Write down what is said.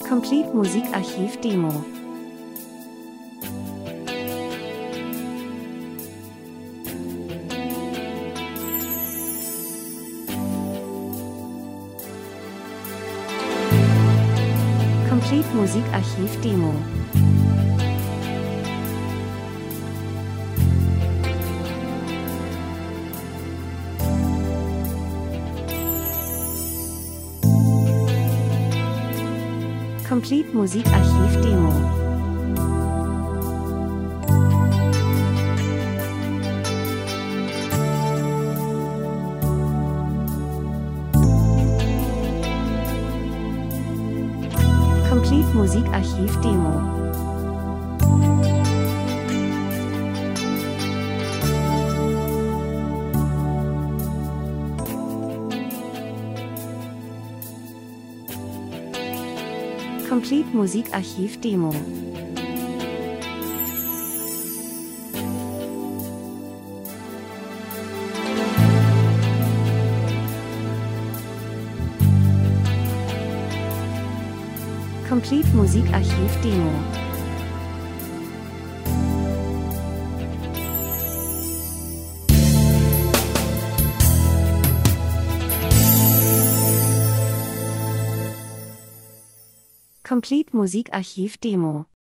Complete Musikarchiv Demo. Complete Musikarchiv Demo. Complete Musikarchiv Demo. Complete Musikarchiv Demo. Complete Musikarchiv Demo. Complete Musikarchiv Demo. Complete Musikarchiv Demo.